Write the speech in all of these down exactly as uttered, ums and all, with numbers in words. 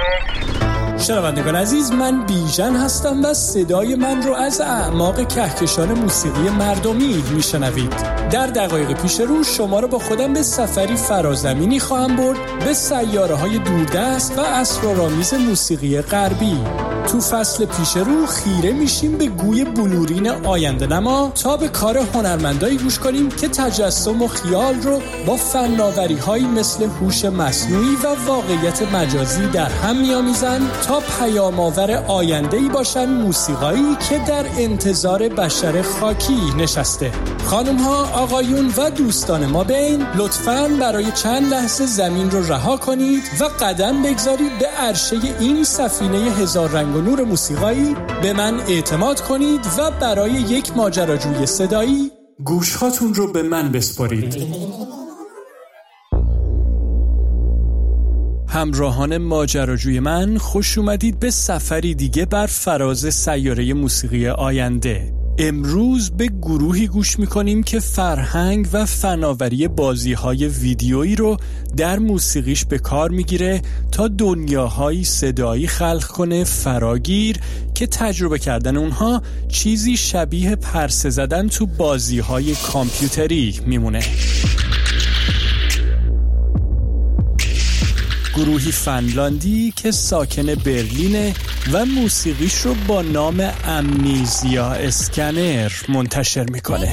شنوندگان عزیز، من بیژن هستم و صدای من رو از اعماق کهکشان موسیقی مردمی میشنوید. در دقایق پیش رو شما رو با خودم به سفری فرازمینی خواهم برد به سیاره‌های دوردست و اسرارآمیز موسیقی غربی. تو فصل پیش رو خیره میشیم به گوی بلورین آینده نما تا به کار هنرمندایی گوش کنیم که تجسم و خیال رو با فناوری‌هایی مثل هوش مصنوعی و واقعیت مجازی در هم می‌آمیزند تا پیام‌آور آینده‌ای باشن موسیقایی که در انتظار بشر خاکی نشسته. خانم‌ها، آقایون و دوستان ما بین، لطفاً برای چند لحظه زمین رو رها کنید و قدم بگذارید به عرشه این سفینه هزار رنگ و نور موسیقایی. به من اعتماد کنید و برای یک ماجراجوی صدایی گوش‌هاتون رو به من بسپارید. همراهان ماجراجوی من، خوش اومدید به سفری دیگه بر فراز سیاره موسیقی آینده. امروز به گروهی گوش میکنیم که فرهنگ و فناوری بازی‌های ویدیویی رو در موسیقیش به کار میگیره تا دنیاهای صدایی خلق کنه فراگیر که تجربه کردن اونها چیزی شبیه پرسه زدن تو بازی‌های کامپیوتری میمونه. گروهی فنلاندی که ساکن برلینه و موسیقیش رو با نام امنیزیا اسکنر منتشر میکنه.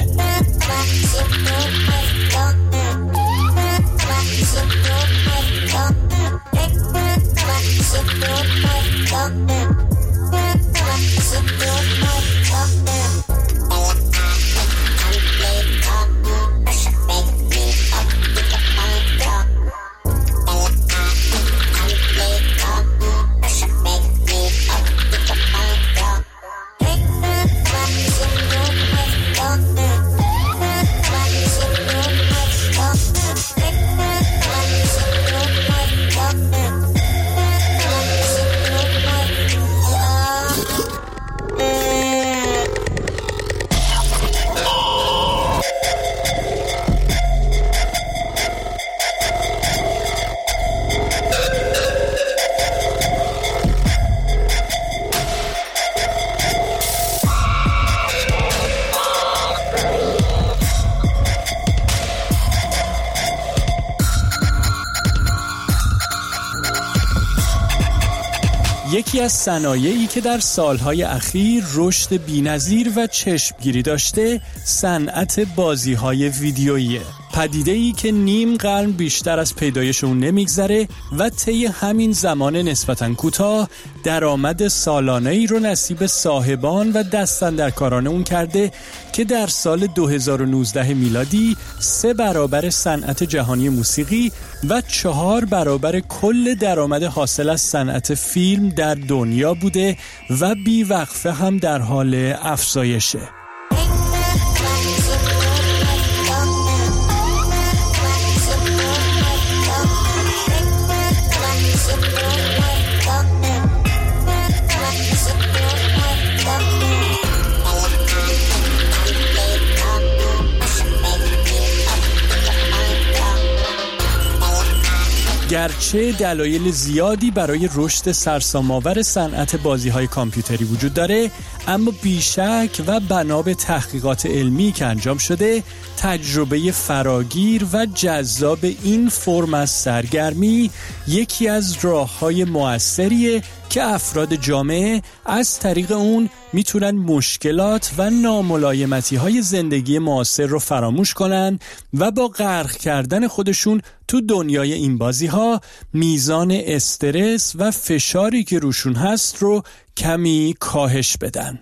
یکی از صنایعی که در سالهای اخیر رشد بی‌نظیر و چشمگیری داشته، صنعت بازی‌های ویدیوییه. پدیده‌ای که نیم قرن بیشتر از پیدایش اون نمیگذره و طی همین زمان نسبتاً کوتاه درآمد سالانه‌ای رو نصیب صاحبان و دستاندرکاران اون کرده که در سال دو هزار و نوزده میلادی سه برابر صنعت جهانی موسیقی و چهار برابر کل درآمد حاصل از صنعت فیلم در دنیا بوده و بی‌وقفه هم در حال افزایشه. گرچه دلایل زیادی برای رشد سرسام‌آور صنعت بازی‌های کامپیوتری وجود داره، اما بیشک و بنا به تحقیقات علمی که انجام شده، تجربه فراگیر و جذاب این فرم از سرگرمی یکی از راه‌های مؤثریه که افراد جامعه از طریق اون میتونن مشکلات و ناملایمتی‌های زندگی معاصر رو فراموش کنن و با غرق کردن خودشون تو دنیای این بازی‌ها میزان استرس و فشاری که روشون هست رو کمی کاهش بدن.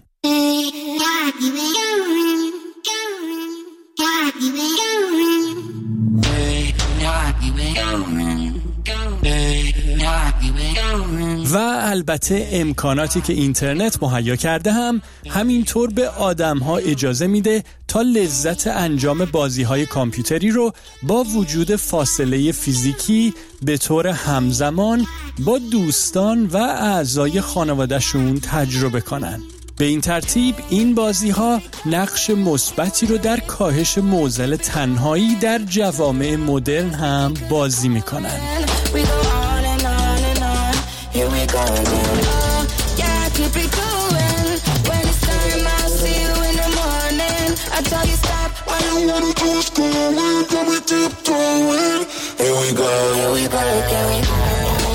و البته امکاناتی که اینترنت مهیا کرده هم همینطور به آدم‌ها اجازه میده تا لذت انجام بازی‌های کامپیوتری رو با وجود فاصله فیزیکی به طور همزمان با دوستان و اعضای خانواده‌شون تجربه کنن. به این ترتیب این بازی‌ها نقش مثبتی رو در کاهش معضل تنهایی در جوامع مدرن هم بازی می‌کنن. here we go again. Oh, yeah, I keep it going. When it's time, I'll see you in the morning. I tell you stop, I don't wanna just go away. Got me tiptoeing. Here we go, here we go, here we go.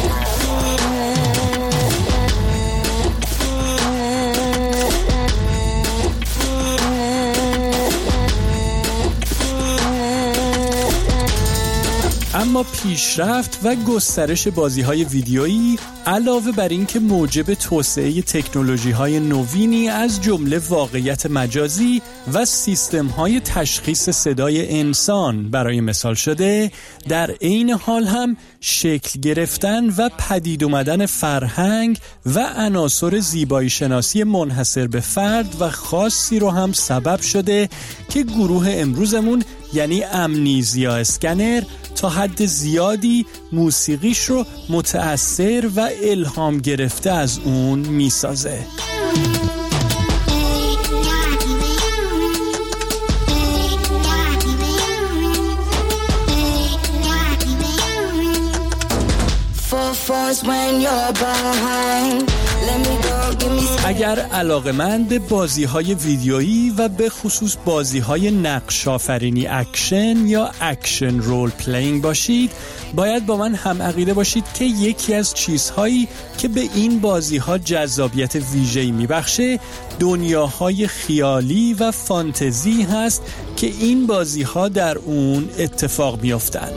اما پیشرفت و گسترش بازی‌های ویدیویی علاوه بر این که موجب توسعه تکنولوژی‌های نوینی از جمله واقعیت مجازی و سیستم‌های تشخیص صدای انسان برای مثال شده، در عین حال هم شکل گرفتن و پدید اومدن فرهنگ و عناصر زیبایی شناسی منحصر به فرد و خاصی رو هم سبب شده که گروه امروزمون یعنی امنیزیا اسکنر تا حد زیادی موسیقیش رو متأثر و الهام گرفته از اون میسازه. اگر علاقه‌مند به بازی‌های ویدیویی و به خصوص بازی‌های نقش آفرینی اکشن یا اکشن رول پلینگ باشید، باید با من هم عقیده باشید که یکی از چیزهایی که به این بازی‌ها جذابیت ویژه‌ای می‌بخشه دنیاهای خیالی و فانتزی هست که این بازی‌ها در اون اتفاق می‌افتند.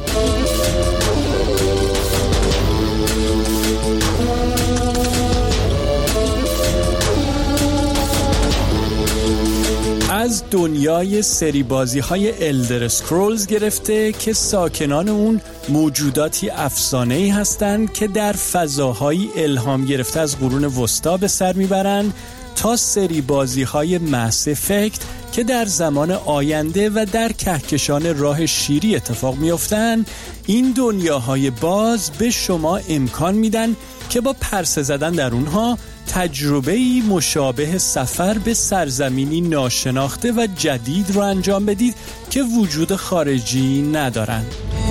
از دنیای سری بازی های الدر اسکرولز گرفته که ساکنان اون موجوداتی افسانه‌ای هستند که در فضاهایی الهام گرفته از قرون وسطا به سر میبرند، تا سری بازی های ماس افکت که در زمان آینده و در کهکشان راه شیری اتفاق میافتند. این دنیاهای باز به شما امکان میدن که با پرسه زدن در اونها تجربه‌ای مشابه سفر به سرزمینی ناشناخته و جدید رو انجام بدید که وجود خارجی ندارن.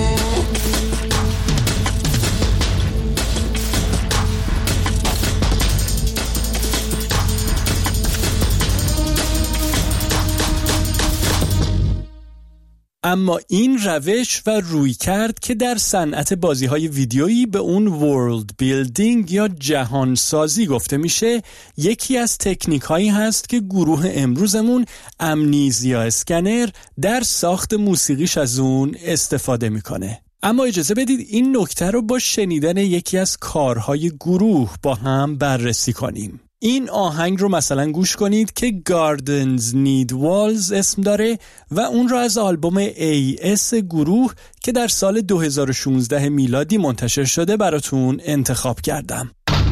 اما این روش و رویکرد که در صنعت بازی‌های ویدیویی به اون ورلد بیلدینگ یا جهان سازی گفته میشه، یکی از تکنیک‌هایی هست که گروه امروزمون امنیزیا اسکنر در ساخت موسیقیش از اون استفاده میکنه. اما اجازه بدید این نکته رو با شنیدن یکی از کارهای گروه با هم بررسی کنیم. این آهنگ رو مثلا گوش کنید که Gardens Need Walls اسم داره و اون رو از آلبوم ای اس گروه که در سال دو هزار و شانزده میلادی منتشر شده براتون انتخاب کردم.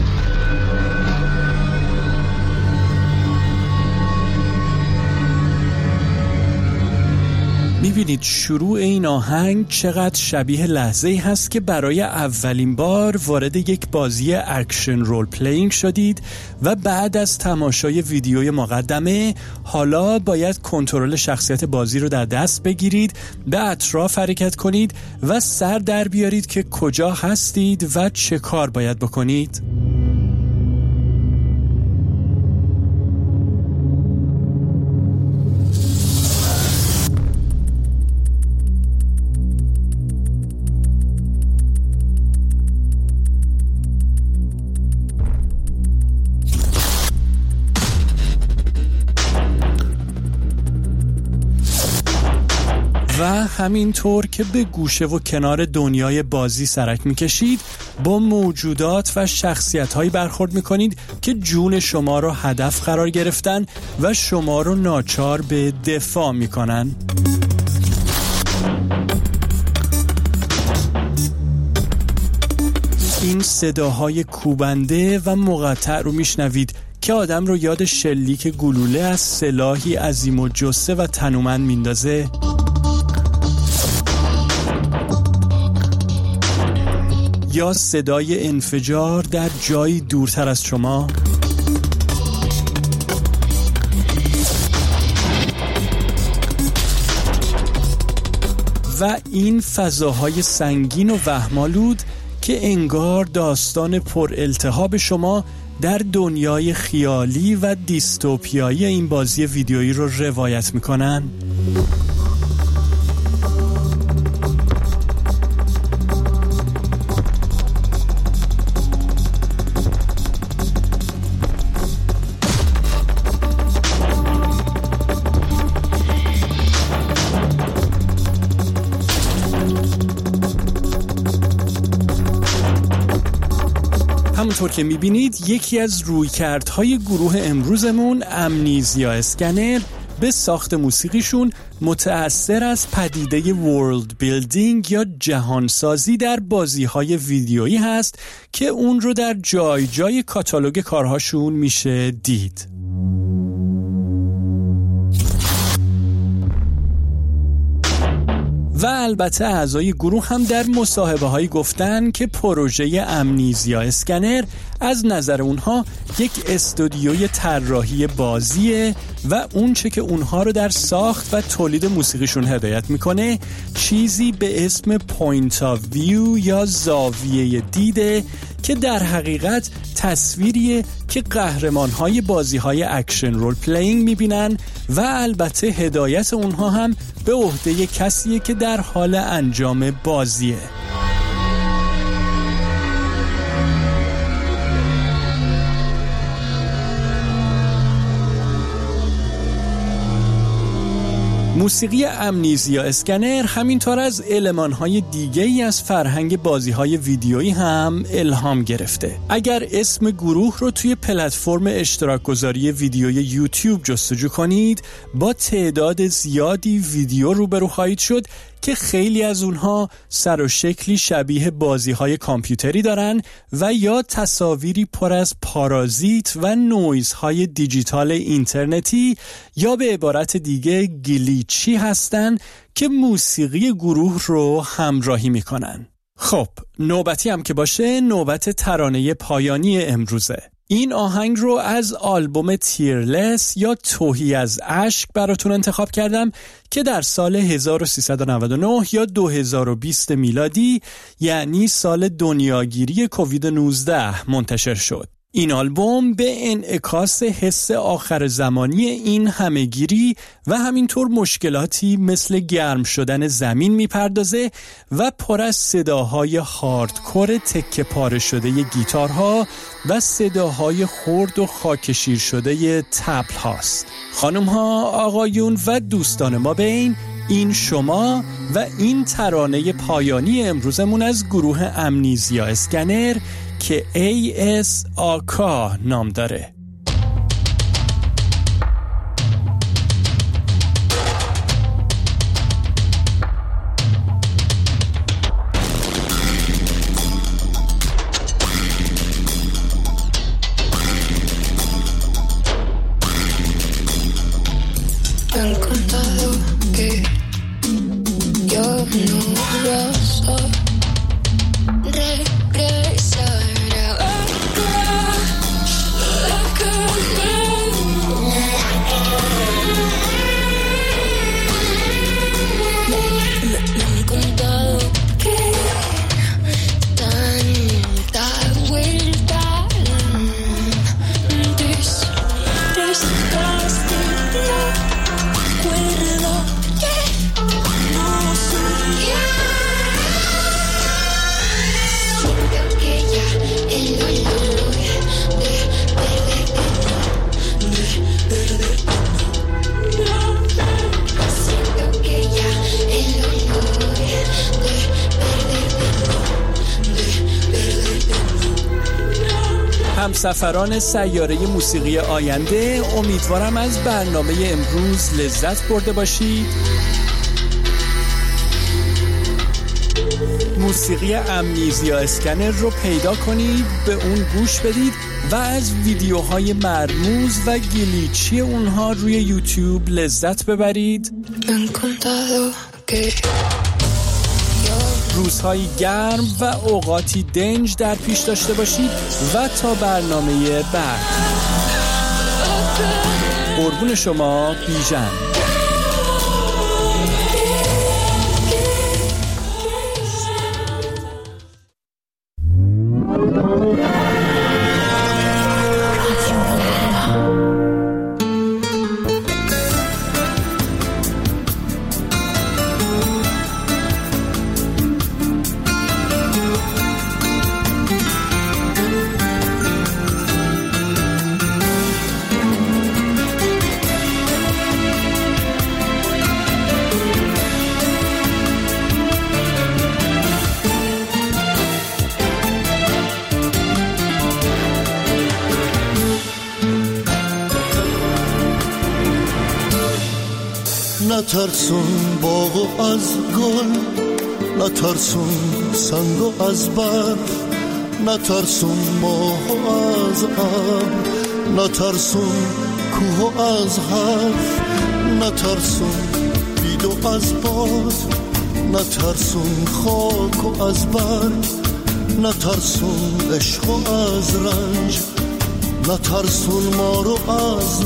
میبینید شروع این آهنگ چقدر شبیه لحظه‌ای هست که برای اولین بار وارد یک بازی اکشن رول پلینگ شدید و بعد از تماشای ویدیوی مقدمه حالا باید کنترل شخصیت بازی رو در دست بگیرید، به اطراف حرکت کنید و سر در بیارید که کجا هستید و چه کار باید بکنید. و همینطور که به گوشه و کنار دنیای بازی سرک میکشید، با موجودات و شخصیت‌هایی برخورد میکنید که جون شما رو هدف قرار گرفتن و شما رو ناچار به دفاع میکنن. این صداهای کوبنده و مقطع رو میشنوید که آدم رو یاد شلیک گلوله از سلاحی عظیم و جثه و تنومند میندازه. یا صدای انفجار در جایی دورتر از شما. و این فضاهای سنگین و وهم‌آلود که انگار داستان پر التهاب شما در دنیای خیالی و دیستوپیایی این بازی ویدیویی رو روایت میکنن؟ همونطور که میبینید یکی از رویکردهای گروه امروزمون امنیزیا اسکنر به ساخت موسیقیشون متأثر از پدیده ورلد بیلدینگ یا جهانسازی در بازی‌های ویدیویی هست که اون رو در جای جای کاتالوگ کارهاشون میشه دید. و البته اعضای گروه هم در مصاحبه هایی گفتن که پروژه امنیزیا اسکنر از نظر اونها یک استودیوی طراحی بازیه و اون چه که اونها رو در ساخت و تولید موسیقیشون هدایت میکنه چیزی به اسم پوینت آف ویو یا زاویه دیده که در حقیقت تصویریه که قهرمان‌های بازی‌های اکشن رول پلیینگ می‌بینن و البته هدایت اونها هم به عهده کسیه که در حال انجام بازیه. موسیقی امنیزیا اسکنر همینطور از المان‌های دیگه‌ای از فرهنگ بازی‌های ویدیویی هم الهام گرفته. اگر اسم گروه رو توی پلتفرم اشتراک گذاری ویدیوی یوتیوب جستجو کنید، با تعداد زیادی ویدیو روبرو خواهید شد که خیلی از اونها سر و شکلی شبیه بازی‌های کامپیوتری دارن و یا تصاویری پر از پارازیت و نویزهای دیجیتال اینترنتی یا به عبارت دیگه گلیچی هستن که موسیقی گروه رو همراهی میکنن. خب نوبتی هم که باشه نوبت ترانه پایانی امروزه. این آهنگ رو از آلبوم تیرلس یا تهی از اشک براتون انتخاب کردم که در سال هزار و سیصد و نود و نه یا دو هزار و بیست میلادی یعنی سال دنیاگیری کووید نوزده منتشر شد. این آلبوم به انعکاس حس آخر زمانی این همهگیری و همینطور مشکلاتی مثل گرم شدن زمین میپردازه و پر از صداهای هاردکور تکه پاره شده گیتارها و صداهای خرد و خاکشیر شده طبل هاست. خانم ها، آقایون و دوستان ما بین، این شما و این ترانه پایانی امروزمون از گروه امنیزیا اسکنر که ای اس آکا نام داره. Han contado que yo no vas a regresar acá, acá. Me han contado que tanta vuelta des, desgaste. Recuerdo que no soy yo. Siento que ya el dolor de perderte no, de perderte no. Siento que ya el dolor de perderte no, de perderte no. همسفران سیاره موسیقی آینده، امیدوارم از برنامه امروز لذت برده باشید. موسیقی امنیزیا اسکنر رو پیدا کنید، به اون گوش بدید و از ویدیوهای مرموز و گلیچی اونها روی یوتیوب لذت ببرید. روزهای گرم و اوقاتی دنج در پیش داشته باشید و تا برنامه بعد. قربون شما، بیژن. نترسون باغو از گل، نترسون سنگو از برف، نترسون ماهو از ابر، نترسون کوهو از حرف، نترسون بیدو از باد، نترسون خاکو از برگ، نترسون عشقو از رنج، نترسون مارو از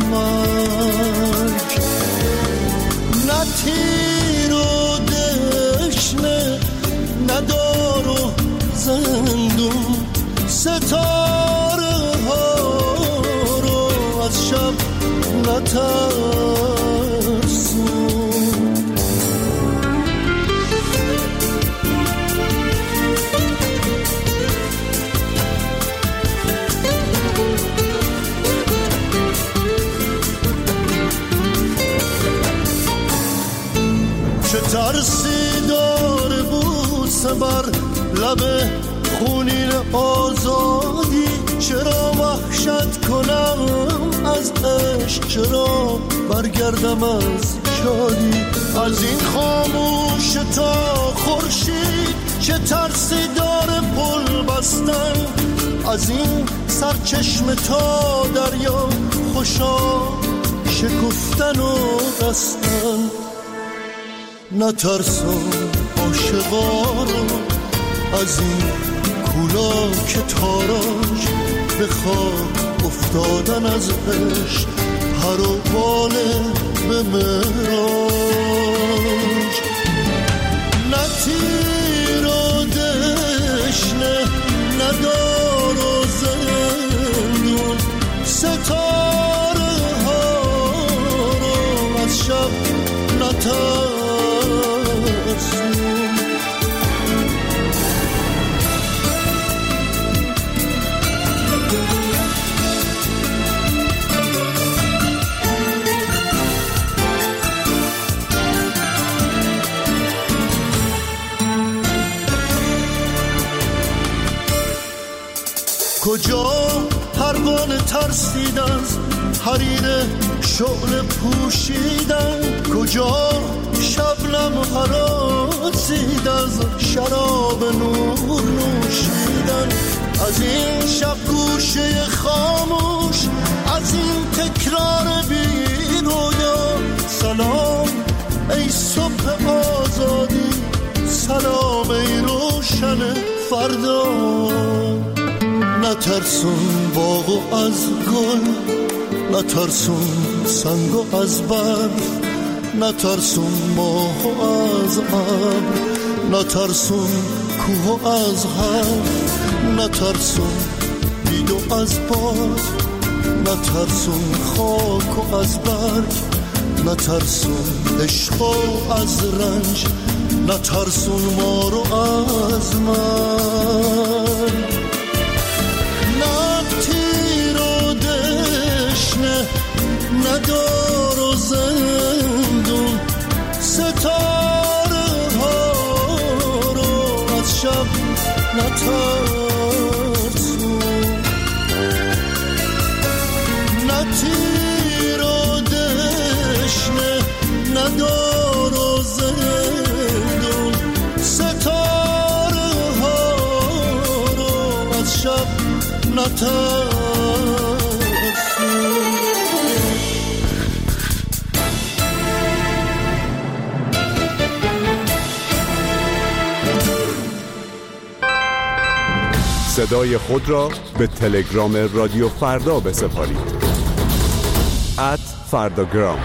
مرگ. نه تیر و دشنه، نه دار و زندون، ستاره ها رو از شب نترسون. چه ترسی داره بوسه بر لب خونین آزادی، چرا وحشت کنم از عشق، چرا برگردم از شادی. از این خاموش تا خورشید چه ترسی داره پل بستن، از این سرچشمه تا دریا خوشا شکفتن و بستن. نترسون عاشقا رو از این کولا که تاراج، به خاک افتادن از عشق هر و باله به مراج. نه تیر و دشنه، نه دار و زندون، ستاره ها رو از شب نترسون. کجا پروانه ترسید از حریر شعله پوشیدن، کجا شبنم هراسید از شراب نور نوشیدن. از این شب گوشه خاموش، از این تکرار بی رویا، سلام ای صبح آزادی، سلام ای روشن فردا. نترسون باغو از گل، نترسون سنگو از برف، نترسون ماهو از ابر، نترسون کوهو از حرف، نترسون بیدو از باد، نترسون خاکو از برگ، نترسون عشقو از رنج، نترسون مارو از مرگ. ندار و زندون، ستاره ها رو از شب نترسون. نه تیر و دشنه، ندار و زندون، ستاره ها رو از شب نترسون. صدای خود را به تلگرام رادیو فردا بسپارید. ات فرداگرام.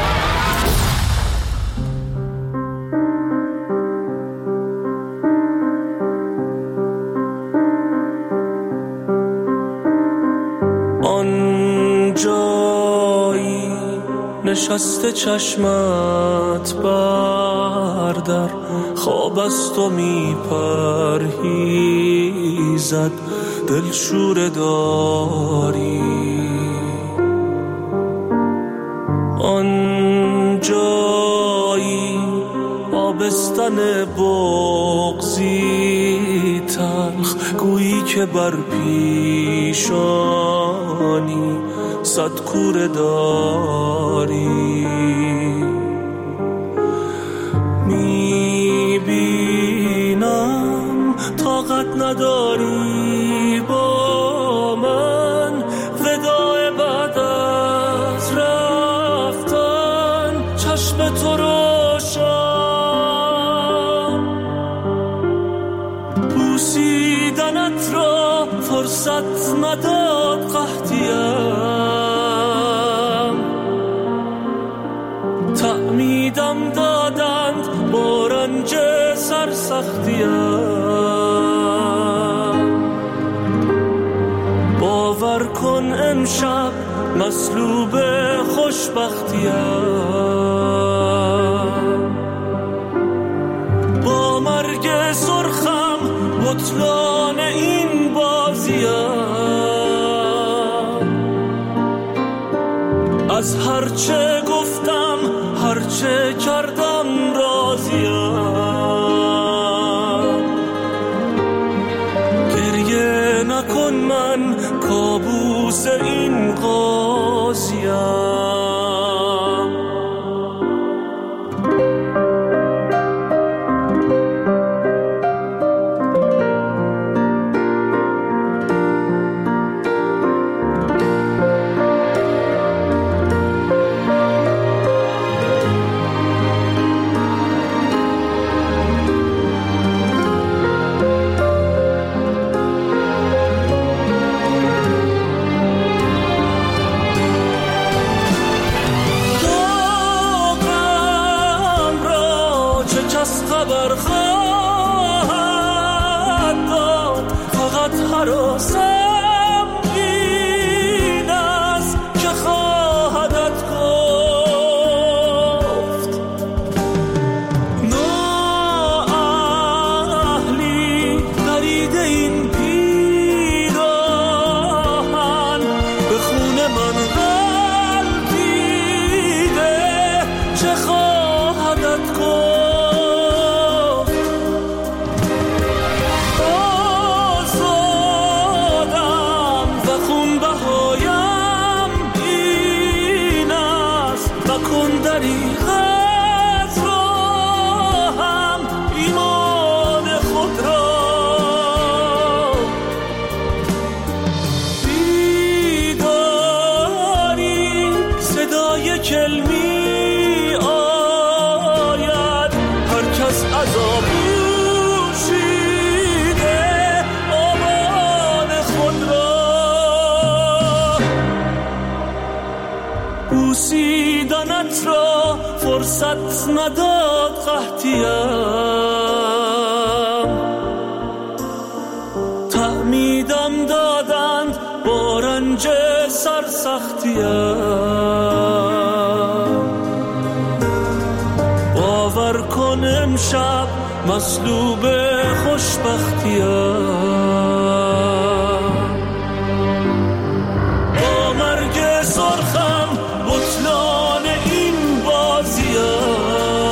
آن جایی نشسته چشمت بردر، خواب از تو می پرهیزد، دلشور داری. آن جایی آبستن بغضی تلخ، گویی که بر پیشانی صد کوره داری. طاقت نداری با من وداع بعد از رفتن چشم تو روشن بوسیدنت را فرصت نداد قحطیم تعمیدم دادند با رنج سرسختیم باور کن امشب مصلوب خوشبختیم با مرگ سرخم بطلان این بازیم از هرچه گفتم هرچه کردم راضیم گریه نکن من کابوس این قاضیم خبر خواهد داد فقط هراسم این است که خواهدت گفت نااهلی درید این پیراهن به خون من غلطیده چه خواهدت گفت بوسیدنت را فرصت نداد قحطیم تعمیدم دادند با رنج سرسختیم باور کن امشب مصلوب خوشبختیم با مرگ سرخم بطلان این بازیم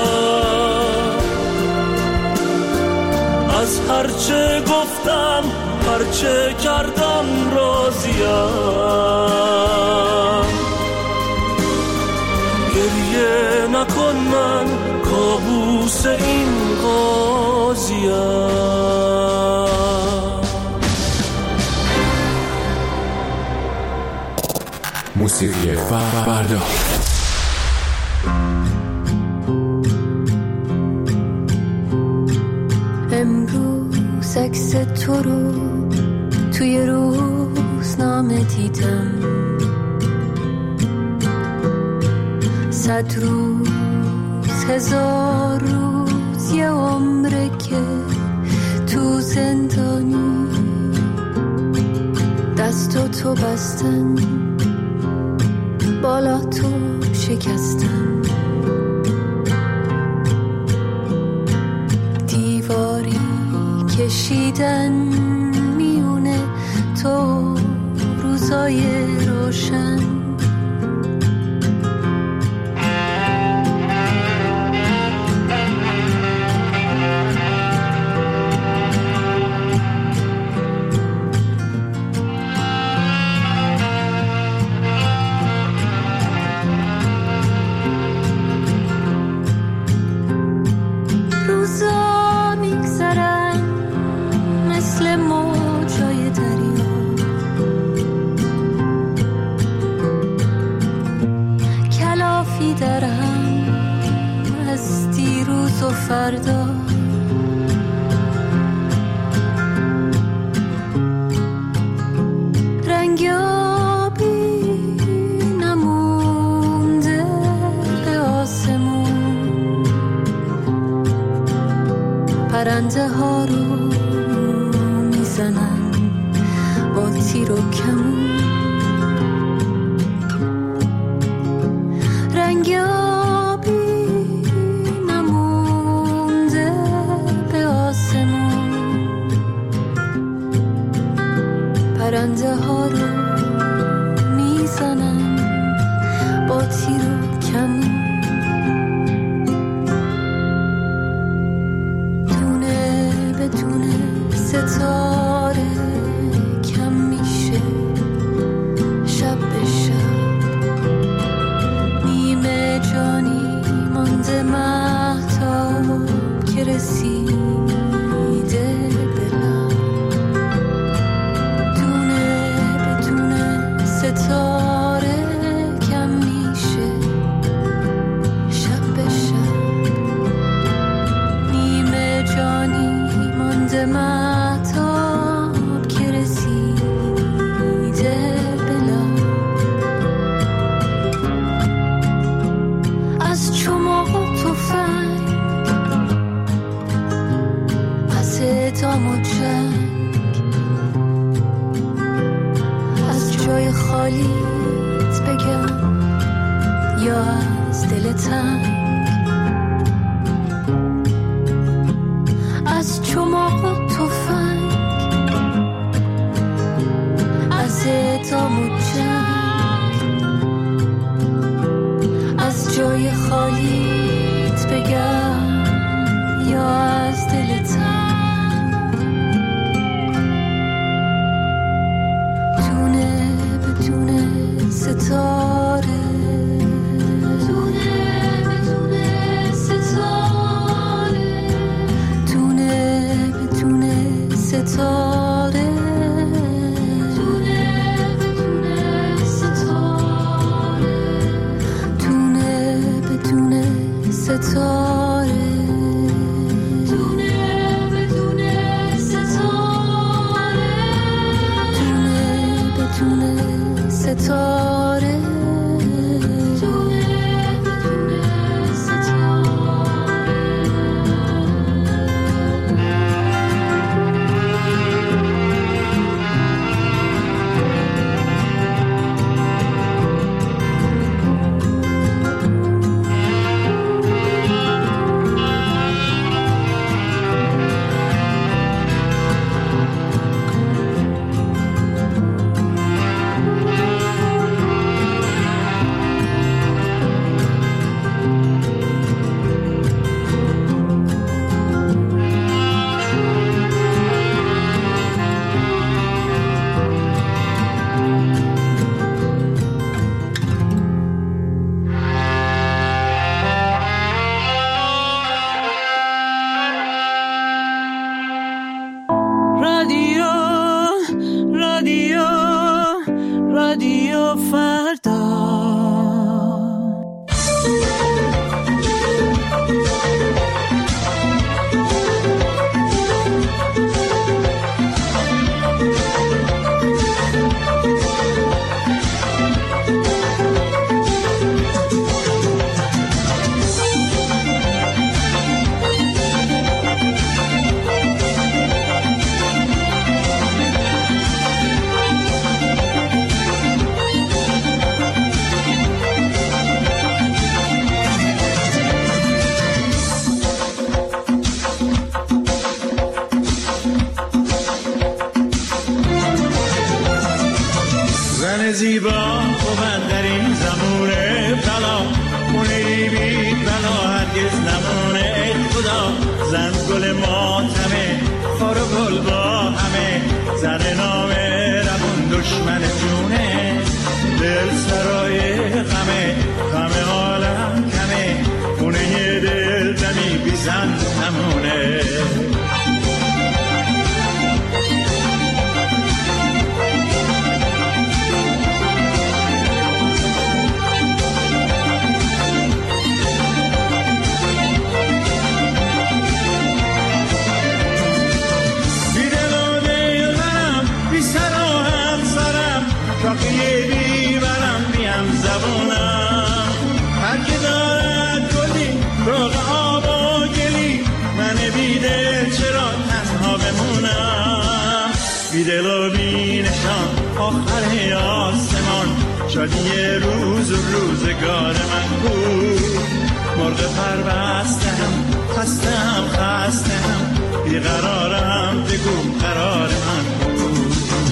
از هرچه گفتم هرچه کردم راضیم گریه نکن من کابوس این قاضیم موسیقی فردا امروز عکس تو رو توی روزنامه دیدم صد روز هزار روز یه عمره که تو زندانی دستو تو بستن بالا تو شکستن دیواری کشیدن میونه تو روزای روشن پرنده ها رو میزنن با تیر و کمون، رنگ آبی نمونده به آسمون، پرنده ها رو میزنن با تیر و کمون. دونه به دونه ستاره کم میشه شب به شب، نیمه جانی مانده مهتاب که رسیده به لب. دونه به دونه ستاره کم میشه شب به شب، نیمه جانی مانده مهتاب که رسیده به لب. از چماق و تفنگ، از اعدام و جنگ، از جای خالیت بگم یا از دل تنگ، از چماق و تفنگ، از اعدام و جنگ، از جای خالیت بگم یا از دل تنگ. دونه به دونه ستاره، دونه به دونه ستاره، دونه به دونه ستاره، دونه به دونه ستاره، دونه به دونه ستاره، دونه به دونه ستاره، دونه به دونه ستاره، دونه به دونه ستاره. زیبا بود در این زمونه بلا، خونه بی بلا هرگز نمونه. ای خدا زن گل ماتمه، خار و گل با همه، زن نامه روون دشمن جونه. دل سرای غمه، غم عالم کمه، خونه دل دمی بی زن نمونه. بی دل و بی نشان آخر آسمان شادی روز و روزگار من بود. مرغ پربستم خستم خستم بیقرارم بگو قرار من بود.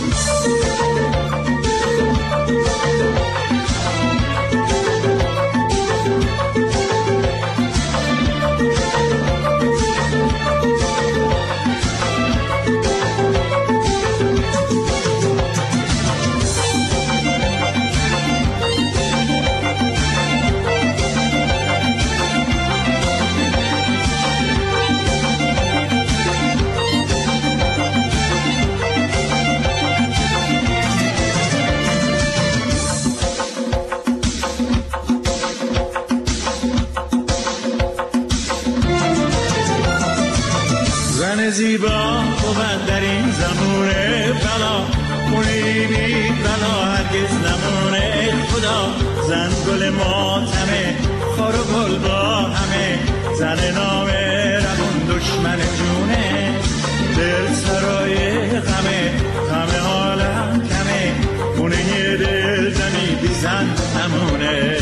زیبا بود در این زمونه بلا خونی بی بلا هرگز نمونه. خدا زن گل ماتمه خار و گل با همه زن نامه روون دشمن جونه. دل سرای غمه غم عالم کمه خونه دل دمی بی زن نمونه.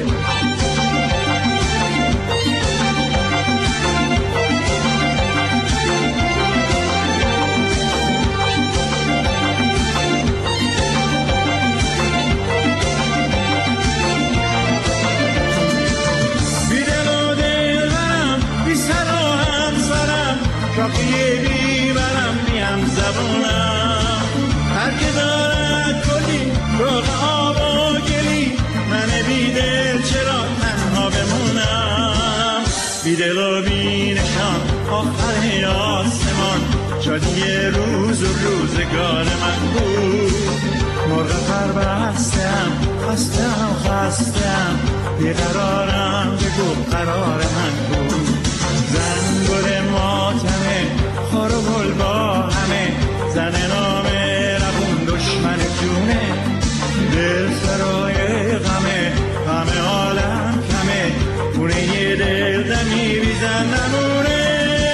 شاقیه بیبرم میم زبونم هر که دارد کلی روغ آب و گلی من بیدل چرا تنها بمونم. بیدل و بی نشان آخر آسمان شادی روز و روزگار من بود. مرغ پربستم خستم خستم بیقرارم بگو قرار من بود. زن گل ماتمه خار و گل با همه زن نامه روون دشمن جونه. دل سرای غمه غم عالم کمه خونه دل دمی بی زن نمونه.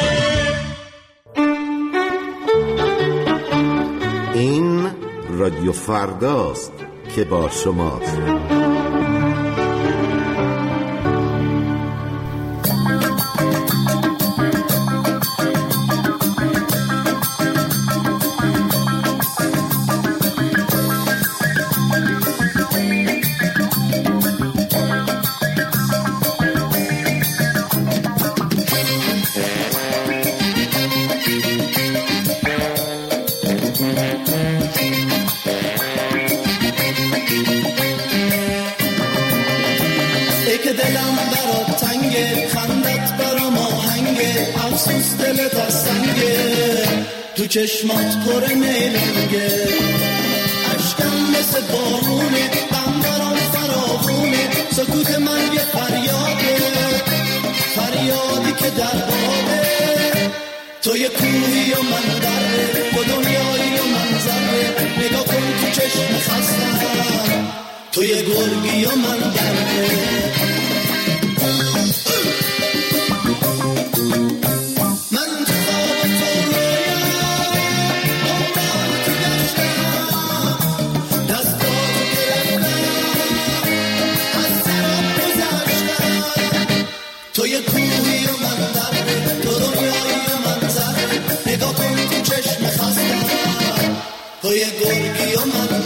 این رادیو فرداست که با شماست. تو چشمات پر نیلنگه عشقم مثل بارونه غم برام فراوونه سکوت من یه فریاده فریادی که در بابه تو یه کوهی و من دره تو دنیایی و من زره نگاه کن تو چشم خستم تو یه گرگی و من دره تو یه گرگی و من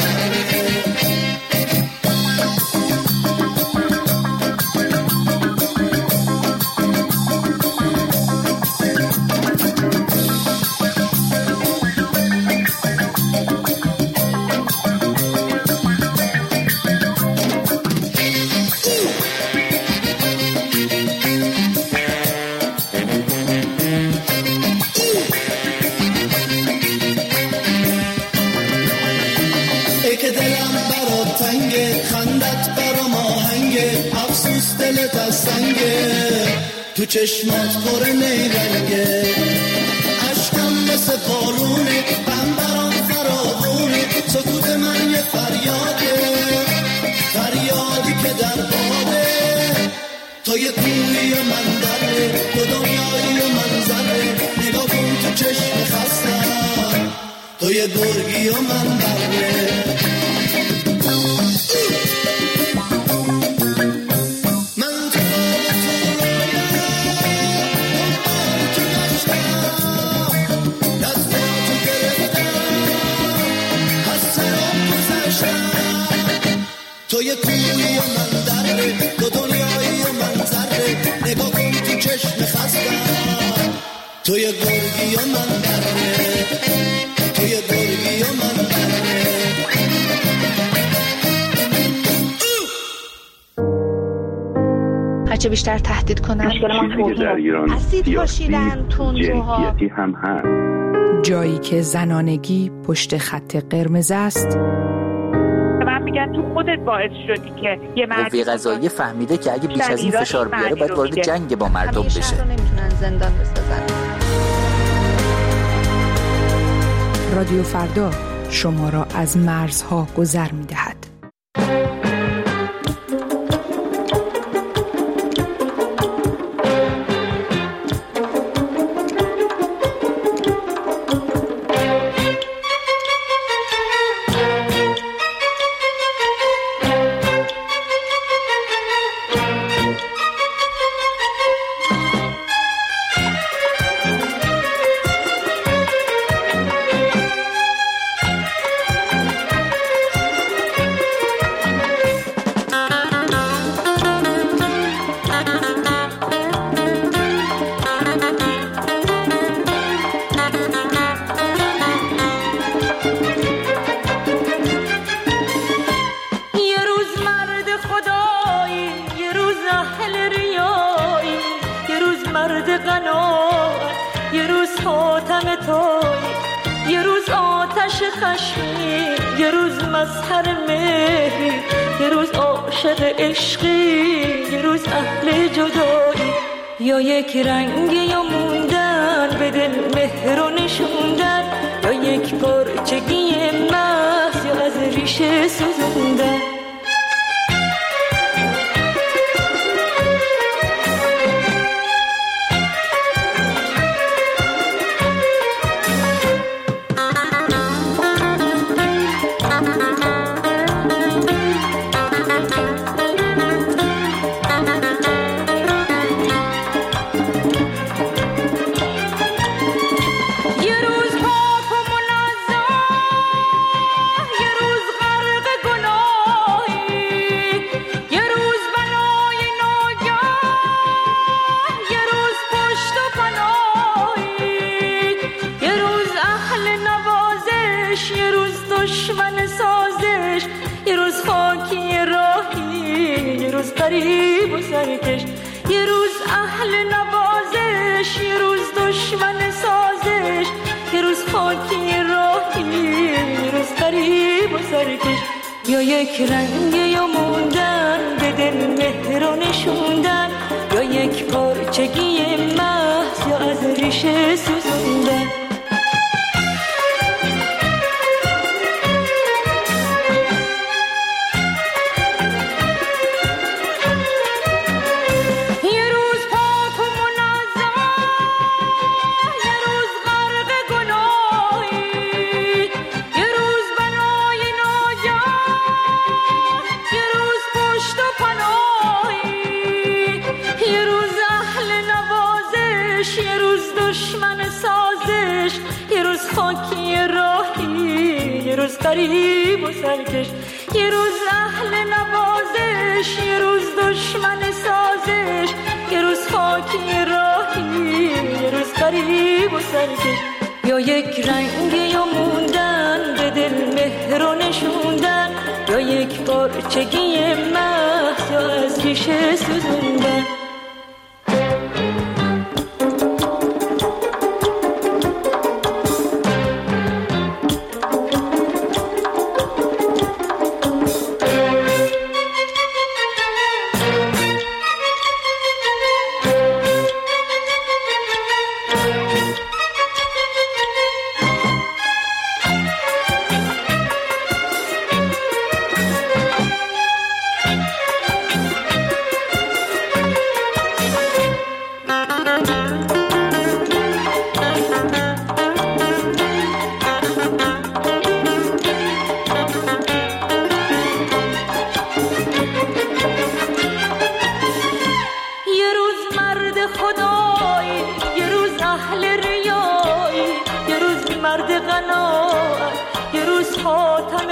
تو چشمات پر نیرنگه عشقم مثل بارونه غم برام فراوونه سکوت من یه فریاده فریادی که در بابه تو یه کوهی و من دره تو دنیایی و من زره نگاه کن تو چشم خستم تو توی گرگی و من بره من تو تو گشتم دستاتو گرفتم از سرام گذشتم توی کوی و من دره تو دنیایی و من ذره نگاه کن تو چشم خستم توی گرگی و من بره توی گرگی و من بره هرچه بیشتر تهدید کنن چیزی که در ایران سیاسی جنسیتی هم هست. جایی که زنانگی پشت خط قرمز است. من میگم تو خودت باعث شدی که یه مرد قوه قضاییه فهمیده که اگه بیش از این فشار بیاره باید وارد جنگ با مردم بشه. همیشه رو نمیتونن زندان بسازن. رادیو فردا شما را از مرزها گذر می‌دهد. یا یک رنگ یا موندن به دل مهر و نشوندن یا یک پرچگی محض یا از ریشه سوزوندن یا یک رنگ یا موندن به دل مهر و نشوندن یا یک پرچگی محض یا از ریشه سوزوندن قریب و سرکش یه روز اهل نوازش یه روز دشمن سازش یه روز خاکی راهی یه روز قریب و سرکش یا یک رنگ یا موندن به دل مهر و نشوندن یا یک پرچگی محض یا از ریشه سوزوندن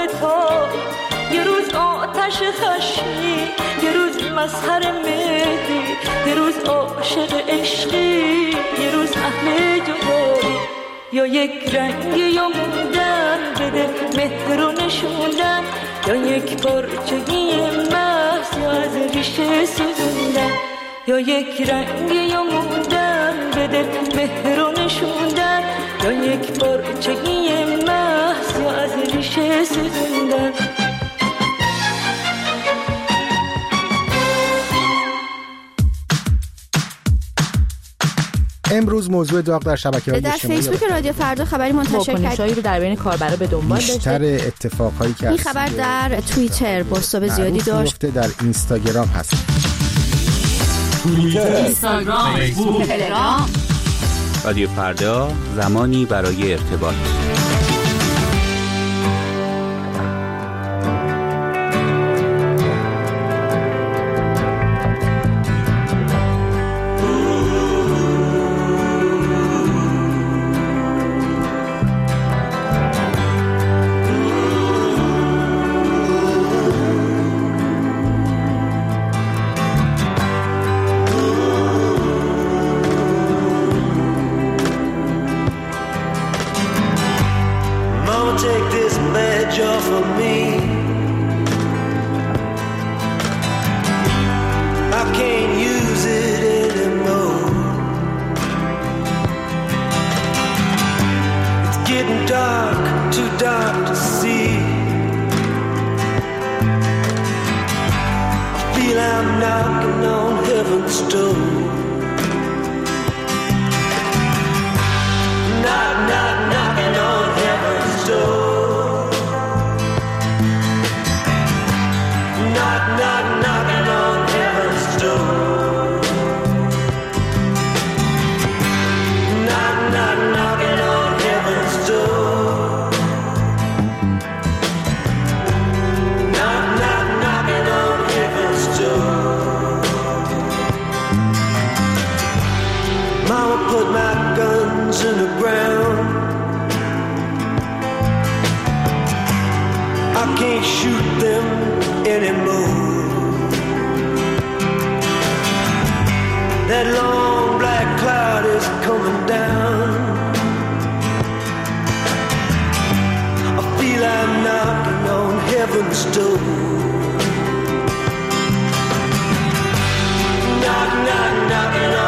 تویی، یه روز آتش خشمی، یه روز مسخر مهدی، یه روز عاشق عشقی، یه روز اهل جدایی. یا یک رنگی یا موندن بده مهر رو نشوندن، یا یک پارچگی محض یا از ریشه سوزوندن. یا یک رنگی یا موندن بده مهر رو نشوندن، یا یک پارچگی محض یا از ریشه سوزوندن. امروز موضوع داغ در شبکه‌های اجتماعی در فیسبوک رادیو فردا خبری منتشر کرد. واکنش‌هایی رو در بین کاربرا به دنبال داشته. بیشتر اتفاقایی که این خبر در توییتر بازتاب زیادی داشت. در اینستاگرام هست. توییتر، اینستاگرام، فیسبوک، تلگرام. رادیو فردا، زمانی برای ارتباط. heaven's door. Knock, knock, knocking on